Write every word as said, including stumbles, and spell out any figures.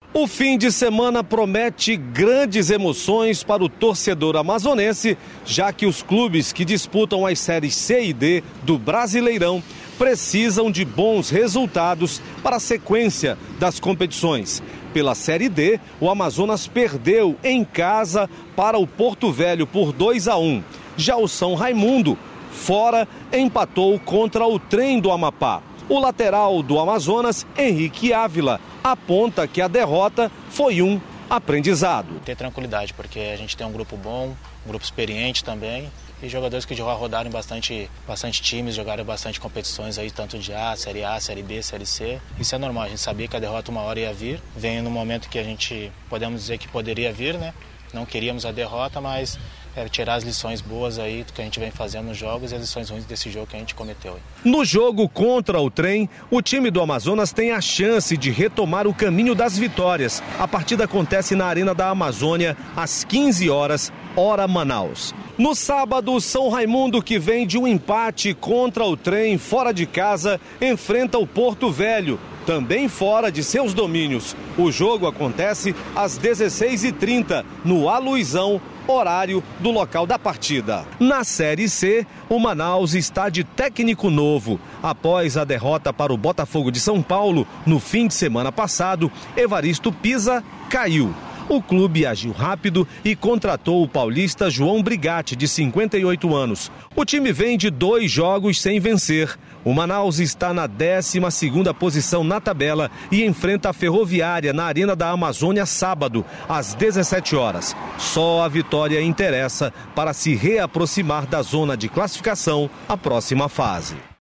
O fim de semana promete grandes emoções para o torcedor amazonense, já que os clubes que disputam as séries C e D do Brasileirão precisam de bons resultados para a sequência das competições. Pela Série D, o Amazonas perdeu em casa para o Porto Velho por dois a um. Já o São Raimundo, fora, empatou contra o Trem do Amapá. O lateral do Amazonas, Henrique Ávila, aponta que a derrota foi um aprendizado. Ter tranquilidade, porque a gente tem um grupo bom, um grupo experiente também, e jogadores que já rodaram em bastante, bastante times, jogaram bastante competições aí, tanto de A, Série A, Série B, Série C. Isso é normal, a gente sabia que a derrota uma hora ia vir, vem no momento que a gente, podemos dizer que poderia vir, né? Não queríamos a derrota, mas é tirar as lições boas aí do que a gente vem fazendo nos jogos e as lições ruins desse jogo que a gente cometeu aí. No jogo contra o Trem, o time do Amazonas tem a chance de retomar o caminho das vitórias. A partida acontece na Arena da Amazônia às quinze horas, hora Manaus. No sábado, o São Raimundo, que vem de um empate contra o Trem fora de casa, enfrenta o Porto Velho, também fora de seus domínios. O jogo acontece às dezesseis e trinta, no Aluizão, horário do local da partida. Na Série C, o Manaus está de técnico novo. Após a derrota para o Botafogo de São Paulo no fim de semana passado, Evaristo Pisa caiu. O clube agiu rápido e contratou o paulista João Brigatti, de cinquenta e oito anos. O time vem de dois jogos sem vencer. O Manaus está na décima segunda posição na tabela e enfrenta a Ferroviária na Arena da Amazônia sábado, às dezessete horas. Só a vitória interessa para se reaproximar da zona de classificação à próxima fase.